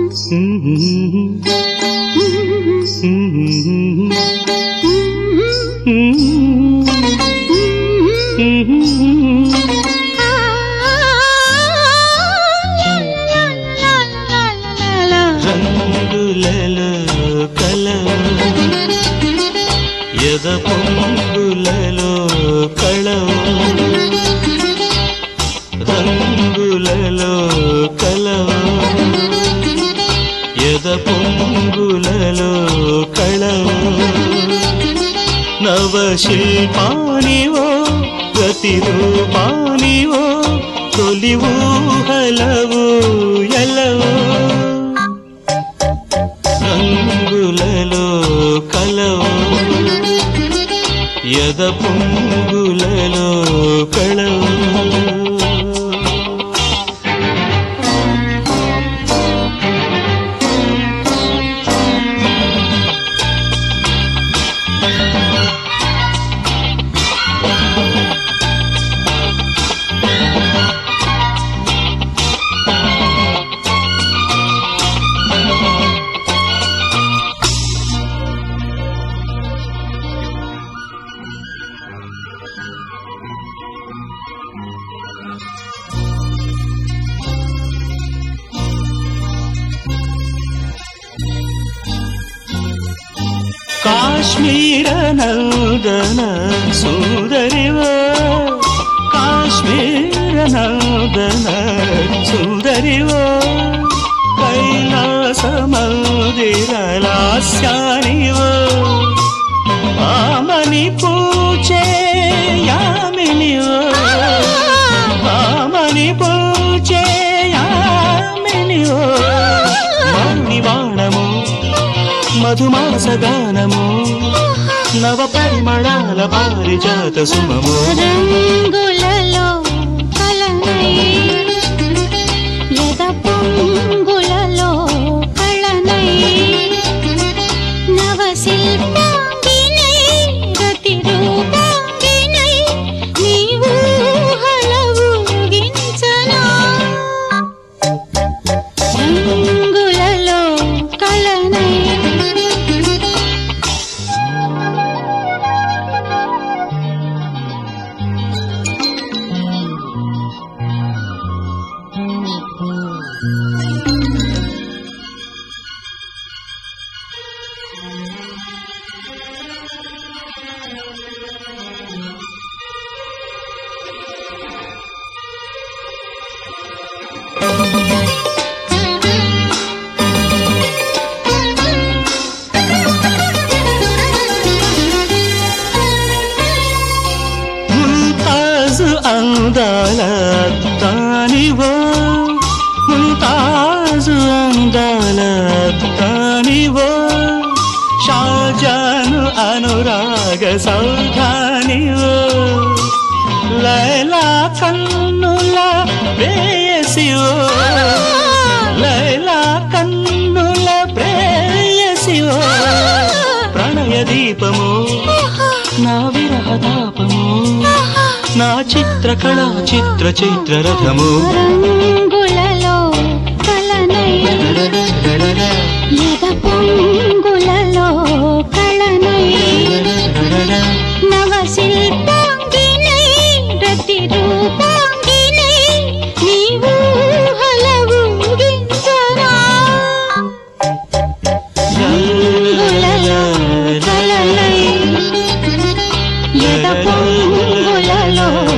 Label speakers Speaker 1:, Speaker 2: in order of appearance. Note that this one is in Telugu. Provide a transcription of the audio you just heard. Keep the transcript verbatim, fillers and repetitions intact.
Speaker 1: రంగులలో కలవు ఎద పొంగులలో కళవు రంగులలో కలవు ఎద పొంగులలో కళవు నవశిల్పానివో ప్రతిరూపానివో తొలి ఊహలవు ఎలవు రంగులలో కలవు ఎద పొంగులలో కళవు కాశ్మీర నందన సుందరివో కాశ్మీర నందన సుందరివో కైలాస మందిర లాస్యానివో ఆమని పూచే యామినివో ఆమని పూచే యామినివో మణివాణము మధుమాసగానము నవ పరిమళాల పారిజాత సుమము
Speaker 2: రంగులలో కలనై ఎద పొంగులలో కళనై నవ శిల్పాంగినై రతి రూపాంగినై నీవు హలవు గించనా రంగులలో కళనై
Speaker 1: అందాల తానివో ముంతాజు అందాల తానివో షాజాను అనురాగ సౌధానివో లైలా కన్నుల ప్రేయసివో లైలా కన్నుల ప్రేయసివో ప్రణయ దీపము నా విరహ తాపము నా చిత్రకళా చిత్ర చైత్ర రథము
Speaker 2: రంగులలో కళనై ఎద పొంగులలో కళనై నవ శిల్పాంగినై రతి రూపాంగినై నీవు హలవు గించనా రంగులలో కళనై ఎద పొంగులలో